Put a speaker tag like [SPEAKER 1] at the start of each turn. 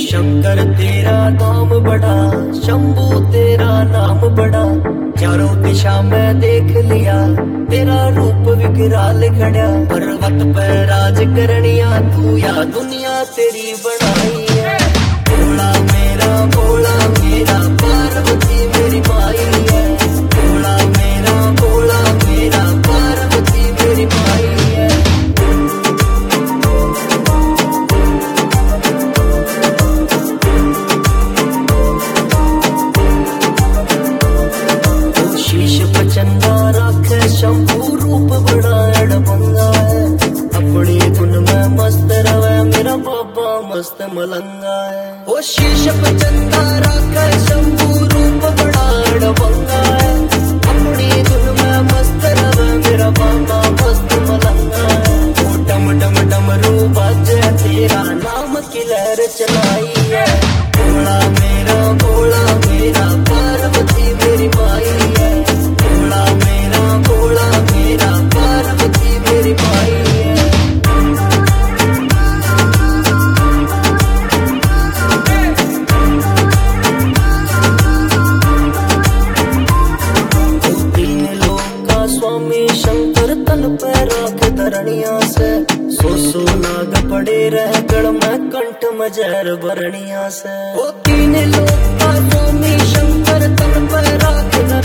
[SPEAKER 1] शंकर तेरा नाम बड़ा, शंभू तेरा नाम बड़ा, चारों दिशा में देख लिया तेरा रूप विकराल खड़ा। पर्वत पर राज करनिया तू या दुनिया तेरी बनाई है। भोला मेरा पार्वती मेरी माई है। भोला मेरा पार्वती मेरी माई है। चंदा राखे शंभू रूप बड़ा अड़बंगा है। अपनी धुन में मस्त रवे मेरा बाबा मस्त मलंगा है। ओ शीश पे चंदा राखे शंभू रूप बड़ा अड़बंगा है। अपनी धुन में मस्त रवे मेरा बाबा मस्त मलंगा है। ओ डम डम डमरू बाजे तेरा नाम की लहर चलाई है। भोला मेरा पार्वती मेरी माई है। भोला मेरा पार्वती मेरी माई है। तीन लोक का स्वामी शंकर तल पे राख धरणिया से। सो नाग पड़े रह गढ़ में कंठ में जहर भरणिया से। ओ तीन लोक का स्वामी शंकर तल पे राख